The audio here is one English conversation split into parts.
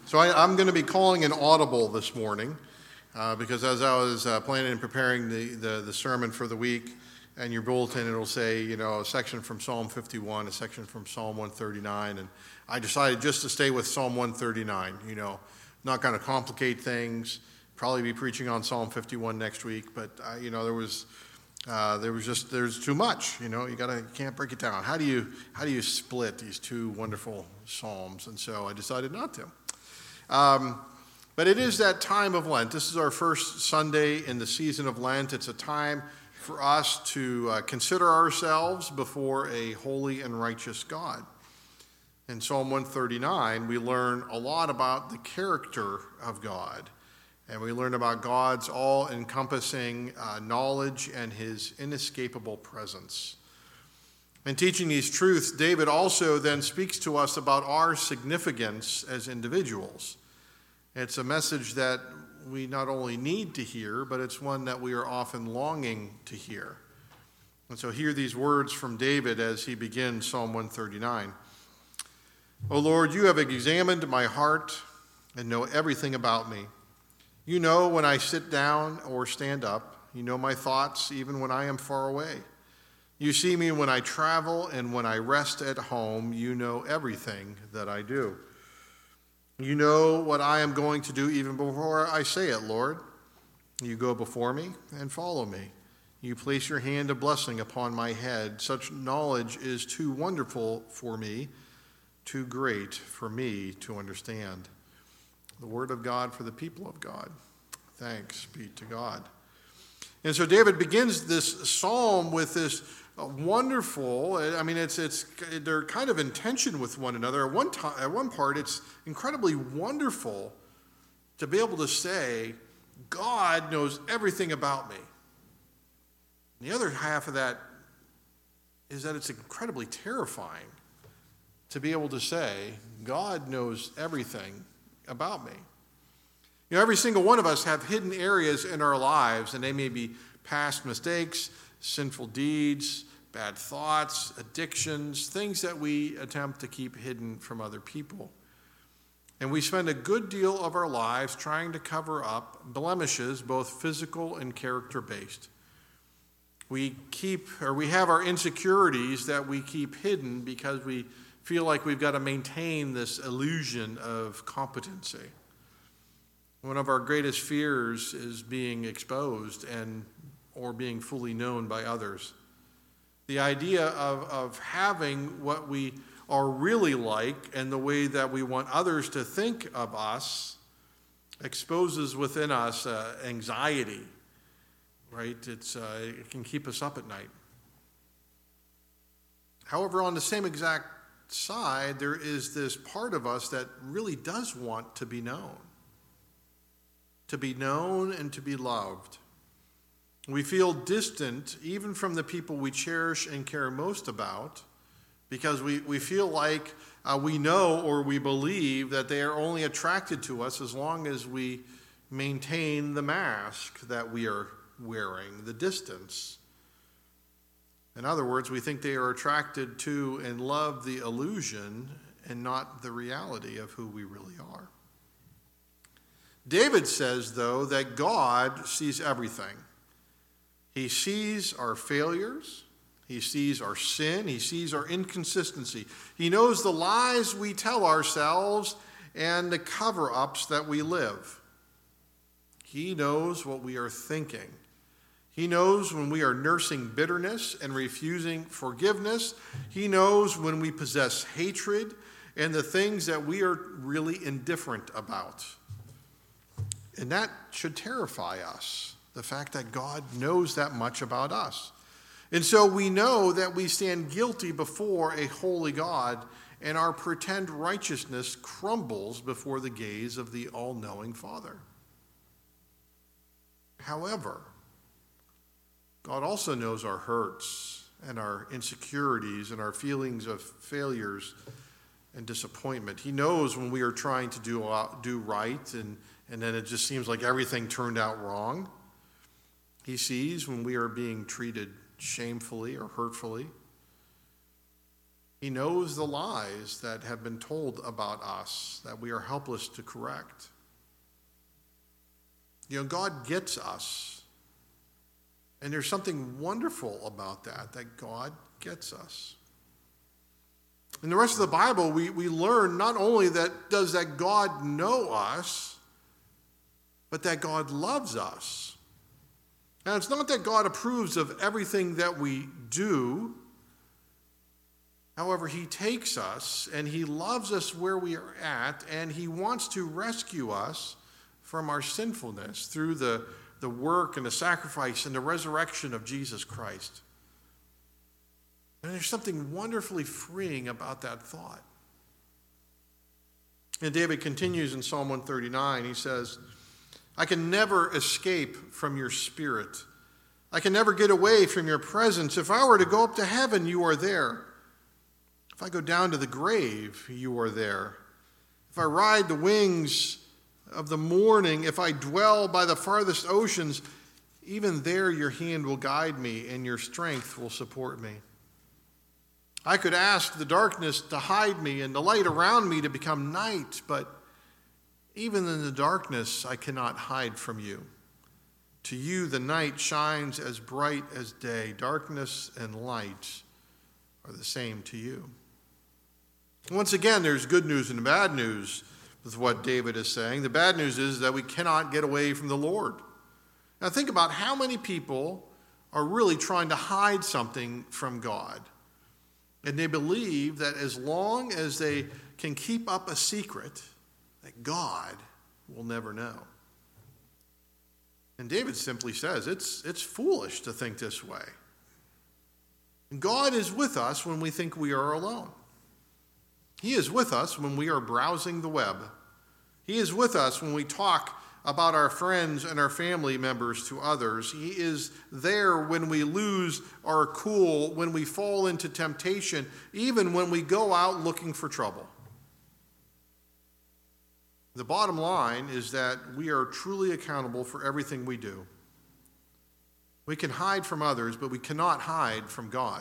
So I'm going to be calling an audible this morning because as I was planning and preparing the sermon for the week, and your bulletin, it'll say, a section from Psalm 51, a section from Psalm 139, and I decided just to stay with Psalm 139, not going to complicate things, probably be preaching on Psalm 51 next week, but, there's too much, you can't break it down. How do you split these two wonderful Psalms? And so I decided not to. But it is that time of Lent. This is our first Sunday in the season of Lent. It's a time for us to consider ourselves before a holy and righteous God. In Psalm 139, we learn a lot about the character of God, and we learn about God's all-encompassing knowledge and his inescapable presence. In teaching these truths, David also then speaks to us about our significance as individuals. It's a message that we not only need to hear, but it's one that we are often longing to hear. And so hear these words from David as he begins Psalm 139. O Lord, you have examined my heart and know everything about me. You know when I sit down or stand up. You know my thoughts even when I am far away. You see me when I travel and when I rest at home. You know everything that I do. You know what I am going to do even before I say it, Lord. You go before me and follow me. You place your hand of blessing upon my head. Such knowledge is too wonderful for me, too great for me to understand. The word of God for the people of God. Thanks be to God. And so David begins this psalm with this wonderful, they're kind of in tension with one another. At one part, it's incredibly wonderful to be able to say, God knows everything about me. And the other half of that is that it's incredibly terrifying to be able to say, God knows everything about me. Every single one of us have hidden areas in our lives, and they may be past mistakes, sinful deeds, bad thoughts, addictions, things that we attempt to keep hidden from other people. And we spend a good deal of our lives trying to cover up blemishes, both physical and character-based. We have our insecurities that we keep hidden because we feel like we've got to maintain this illusion of competency. One of our greatest fears is being exposed or being fully known by others. The idea of having what we are really like and the way that we want others to think of us exposes within us anxiety, right? It can keep us up at night. However, on the same exact side, there is this part of us that really does want to be known and to be loved. We feel distant even from the people we cherish and care most about because we feel like we know or we believe that they are only attracted to us as long as we maintain the mask that we are wearing, the distance. In other words, we think they are attracted to and love the illusion and not the reality of who we really are. David says, though, that God sees everything. He sees our failures. He sees our sin. He sees our inconsistency. He knows the lies we tell ourselves and the cover-ups that we live. He knows what we are thinking. He knows when we are nursing bitterness and refusing forgiveness. He knows when we possess hatred and the things that we are really indifferent about. And that should terrify us, the fact that God knows that much about us. And so we know that we stand guilty before a holy God, and our pretend righteousness crumbles before the gaze of the all-knowing Father. However, God also knows our hurts and our insecurities and our feelings of failures and disappointment. He knows when we are trying to do right and then it just seems like everything turned out wrong. He sees when we are being treated shamefully or hurtfully. He knows the lies that have been told about us that we are helpless to correct. God gets us. And there's something wonderful about that God gets us. In the rest of the Bible, we learn not only that does that God know us, but that God loves us. Now, it's not that God approves of everything that we do. However, he takes us and he loves us where we are at, and he wants to rescue us from our sinfulness through the work and the sacrifice and the resurrection of Jesus Christ. And there's something wonderfully freeing about that thought. And David continues in Psalm 139. He says, I can never escape from your spirit. I can never get away from your presence. If I were to go up to heaven, you are there. If I go down to the grave, you are there. If I ride the wings of the morning, if I dwell by the farthest oceans, even there your hand will guide me and your strength will support me. I could ask the darkness to hide me and the light around me to become night, but even in the darkness I cannot hide from you. To you the night shines as bright as day. Darkness and light are the same to you. Once again, there's good news and bad news with what David is saying. The bad news is that we cannot get away from the Lord. Now think about how many people are really trying to hide something from God. And they believe that as long as they can keep up a secret, that God will never know. And David simply says it's foolish to think this way. God is with us when we think we are alone. He is with us when we are browsing the web. He is with us when we talk about our friends and our family members to others. He is there when we lose our cool, when we fall into temptation, even when we go out looking for trouble. The bottom line is that we are truly accountable for everything we do. We can hide from others, but we cannot hide from God.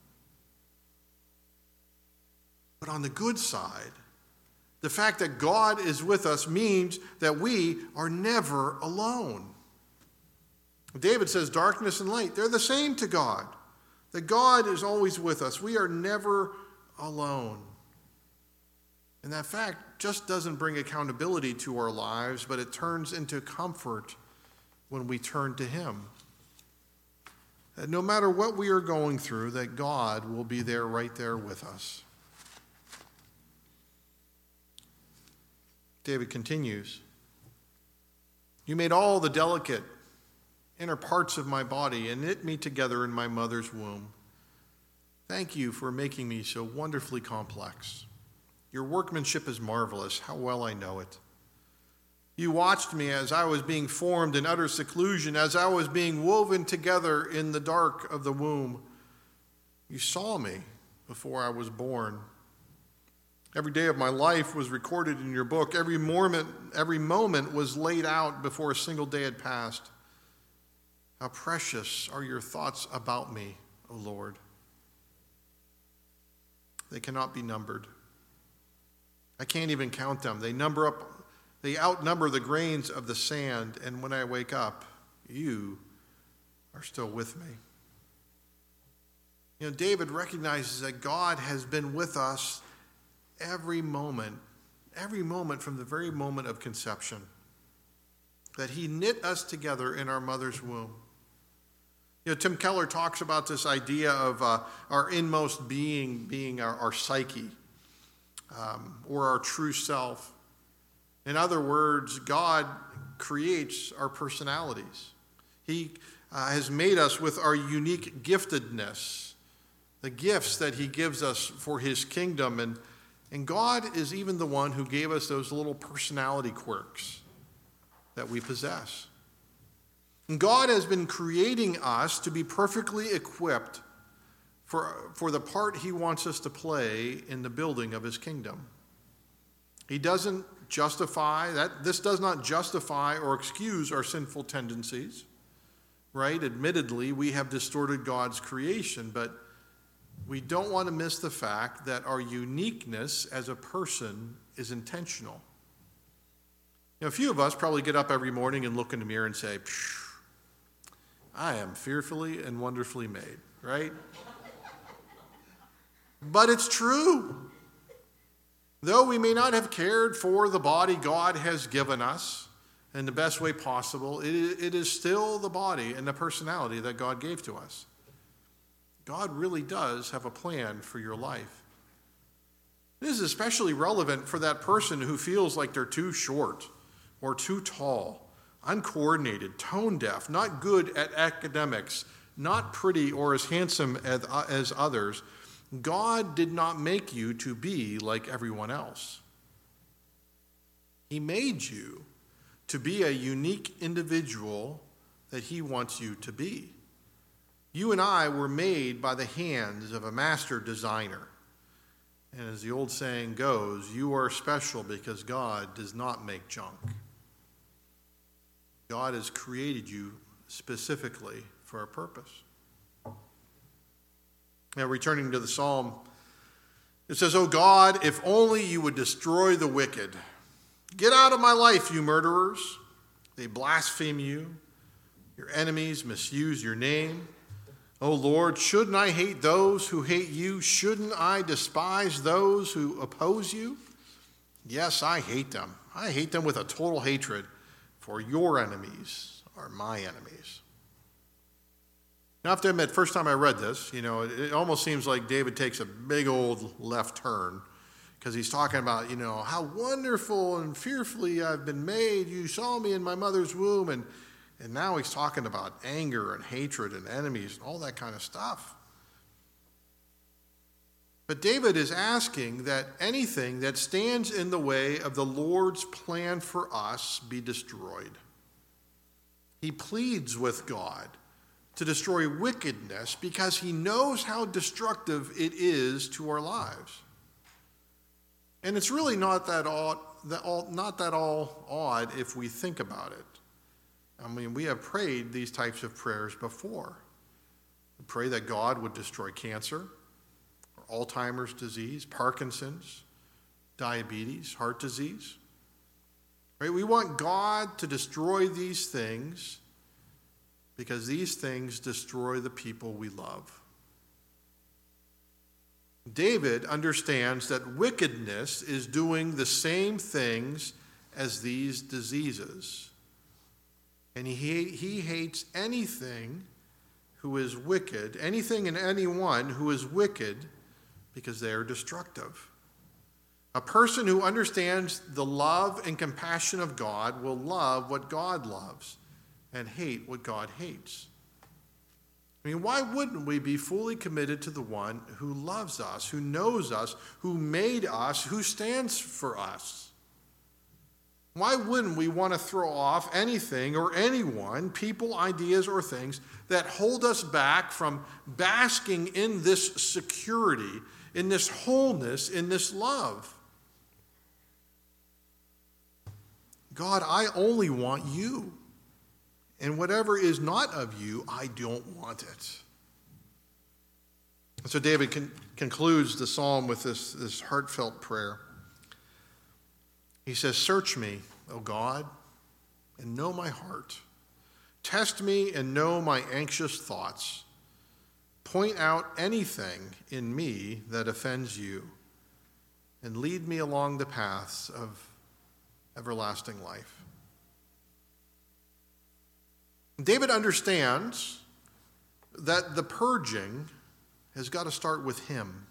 But on the good side, the fact that God is with us means that we are never alone. David says darkness and light, they're the same to God. That God is always with us. We are never alone. And that fact just doesn't bring accountability to our lives, but it turns into comfort when we turn to him. That no matter what we are going through, that God will be there right there with us. David continues, you made all the delicate inner parts of my body and knit me together in my mother's womb. Thank you for making me so wonderfully complex. Your workmanship is marvelous. How well I know it. You watched me as I was being formed in utter seclusion, as I was being woven together in the dark of the womb. You saw me before I was born. Every day of my life was recorded in your book. Every moment was laid out before a single day had passed. How precious are your thoughts about me, O Lord. They cannot be numbered. I can't even count them. They outnumber the grains of the sand, and when I wake up, you are still with me. David recognizes that God has been with us every moment from the very moment of conception, that he knit us together in our mother's womb. Tim Keller talks about this idea of our inmost being our psyche, or our true self. In other words, God creates our personalities. He has made us with our unique giftedness, the gifts that he gives us for his kingdom. And God is even the one who gave us those little personality quirks that we possess. And God has been creating us to be perfectly equipped for the part he wants us to play in the building of his kingdom. He doesn't justify that. This does not justify or excuse our sinful tendencies, right? Admittedly, we have distorted God's creation, but we don't want to miss the fact that our uniqueness as a person is intentional. A few of us probably get up every morning and look in the mirror and say, I am fearfully and wonderfully made, right? But it's true. Though we may not have cared for the body God has given us in the best way possible, it is still the body and the personality that God gave to us. God really does have a plan for your life. This is especially relevant for that person who feels like they're too short or too tall, uncoordinated, tone deaf, not good at academics, not pretty or as handsome as others. God did not make you to be like everyone else. He made you to be a unique individual that he wants you to be. You and I were made by the hands of a master designer. And as the old saying goes, you are special because God does not make junk. God has created you specifically for a purpose. Now, returning to the psalm, it says, "O God, if only you would destroy the wicked. Get out of my life, you murderers. They blaspheme you. Your enemies misuse your name. O Lord, shouldn't I hate those who hate you? Shouldn't I despise those who oppose you? Yes, I hate them. I hate them with a total hatred, for your enemies are my enemies." Now, I have to admit, first time I read this, it almost seems like David takes a big old left turn because he's talking about, how wonderful and fearfully I've been made. You saw me in my mother's womb. And now he's talking about anger and hatred and enemies and all that kind of stuff. But David is asking that anything that stands in the way of the Lord's plan for us be destroyed. He pleads with God to destroy wickedness because he knows how destructive it is to our lives. And it's really not that all odd if we think about it. I mean, we have prayed these types of prayers before. We pray that God would destroy cancer, or Alzheimer's disease, Parkinson's, diabetes, heart disease. Right? We want God to destroy these things because these things destroy the people we love. David understands that wickedness is doing the same things as these diseases. And he hates anything who is wicked, anything and anyone who is wicked, because they are destructive. A person who understands the love and compassion of God will love what God loves and hate what God hates. I mean, why wouldn't we be fully committed to the one who loves us, who knows us, who made us, who stands for us? Why wouldn't we want to throw off anything or anyone, people, ideas, or things that hold us back from basking in this security, in this wholeness, in this love? God, I only want you. And whatever is not of you, I don't want it. So David concludes the psalm with this heartfelt prayer. He says, "Search me, O God, and know my heart. Test me and know my anxious thoughts. Point out anything in me that offends you, and lead me along the paths of everlasting life." David understands that the purging has got to start with him.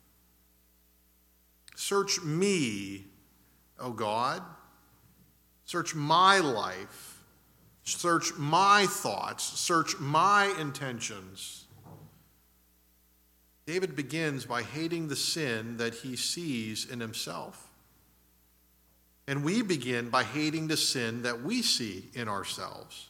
Search me, O God. Search my life. Search my thoughts. Search my intentions. David begins by hating the sin that he sees in himself. And we begin by hating the sin that we see in ourselves.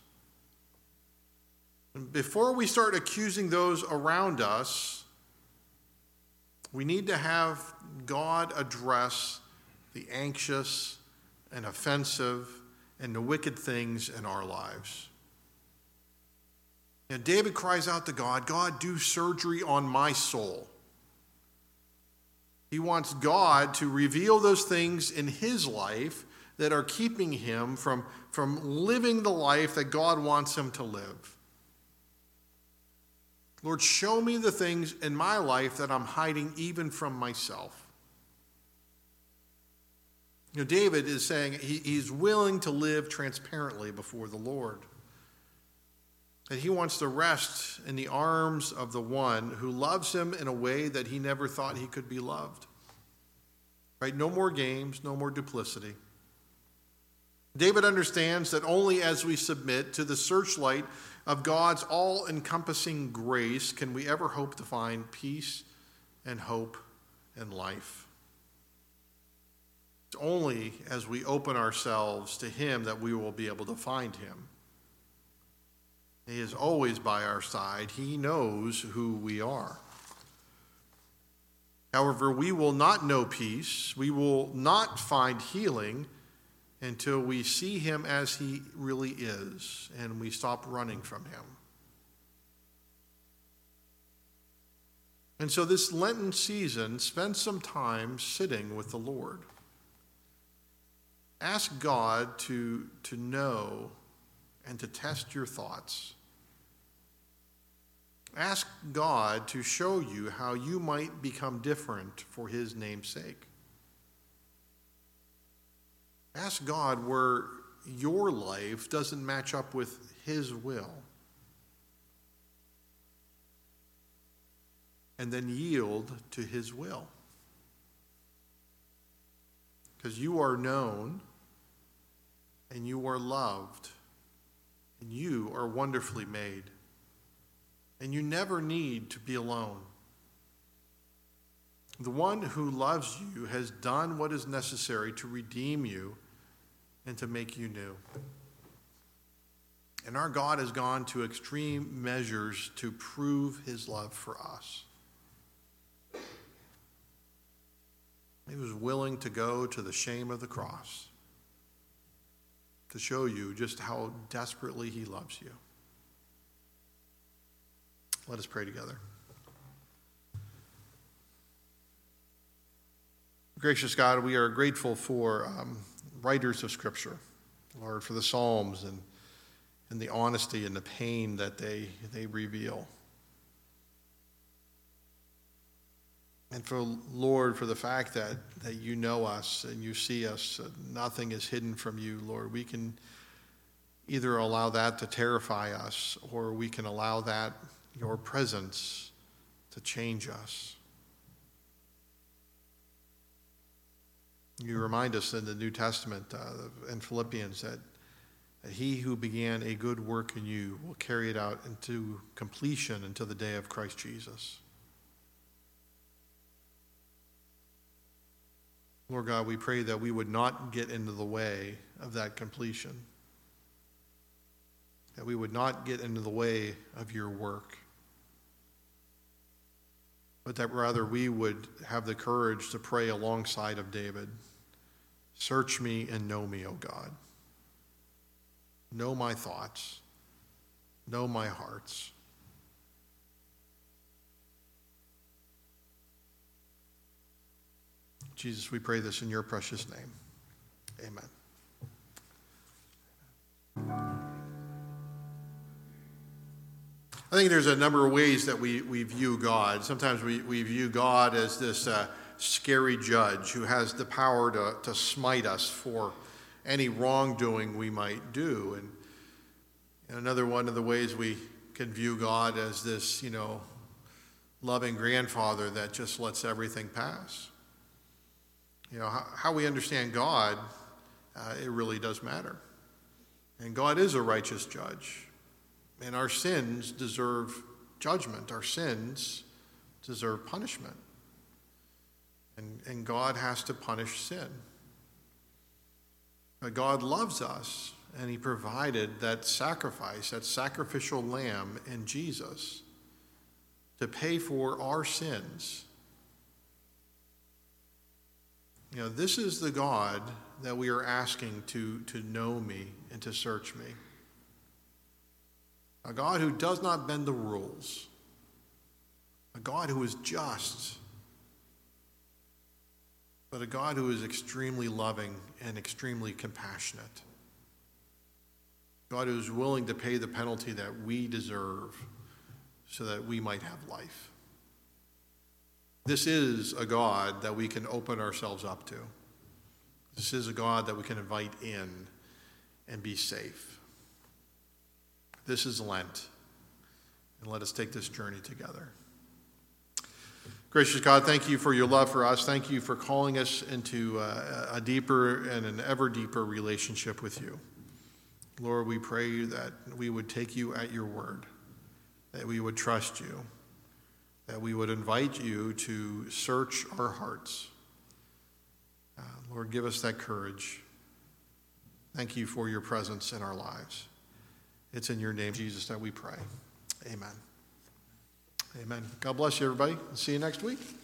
Before we start accusing those around us, we need to have God address the anxious and offensive and the wicked things in our lives. And David cries out to God, "God, do surgery on my soul. He wants God to reveal those things in his life that are keeping him from living the life that God wants him to live. Lord, show me the things in my life that I'm hiding even from myself. David is saying he's willing to live transparently before the Lord. That he wants to rest in the arms of the one who loves him in a way that he never thought he could be loved. Right? No more games, no more duplicity. David understands that only as we submit to the searchlight of God's all-encompassing grace can we ever hope to find peace and hope and life. It's only as we open ourselves to him that we will be able to find him. He is always by our side. He knows who we are. However, we will not know peace. We will not find healing until we see him as he really is and we stop running from him. And so this Lenten season, spend some time sitting with the Lord. Ask God to know and to test your thoughts. Ask God to show you how you might become different for his name's sake. Ask God where your life doesn't match up with his will. And then yield to his will. Because you are known and you are loved and you are wonderfully made. And you never need to be alone. The one who loves you has done what is necessary to redeem you and to make you new. And our God has gone to extreme measures to prove his love for us. He was willing to go to the shame of the cross to show you just how desperately he loves you. Let us pray together. Gracious God, we are grateful for writers of Scripture, Lord, for the Psalms and the honesty and the pain that they reveal. And for, Lord, for the fact that you know us and you see us, nothing is hidden from you, Lord. We can either allow that to terrify us or we can allow that, your presence, to change us. You remind us in the New Testament, in Philippians, that he who began a good work in you will carry it out into completion until the day of Christ Jesus. Lord God, we pray that we would not get into the way of that completion, that we would not get into the way of your work, but that rather we would have the courage to pray alongside of David. Search me and know me, O God. Know my thoughts. Know my hearts. Jesus, we pray this in your precious name. Amen. I think there's a number of ways that we view God. Sometimes we view God as this scary judge who has the power to smite us for any wrongdoing we might do. And another one of the ways we can view God as this, loving grandfather that just lets everything pass. How we understand God, it really does matter. And God is a righteous judge. And our sins deserve judgment. Our sins deserve punishment. And God has to punish sin. But God loves us, and he provided that sacrifice, that sacrificial lamb in Jesus to pay for our sins. This is the God that we are asking to know me and to search me. A God who does not bend the rules. A God who is just. but a God who is extremely loving and extremely compassionate. God who is willing to pay the penalty that we deserve so that we might have life. This is a God that we can open ourselves up to. This is a God that we can invite in and be safe. This is Lent, and let us take this journey together. Gracious God, thank you for your love for us. Thank you for calling us into a deeper and an ever deeper relationship with you. Lord, we pray that we would take you at your word, that we would trust you, that we would invite you to search our hearts. Lord, give us that courage. Thank you for your presence in our lives. It's in your name, Jesus, that we pray. Amen. Amen. God bless you, everybody. See you next week.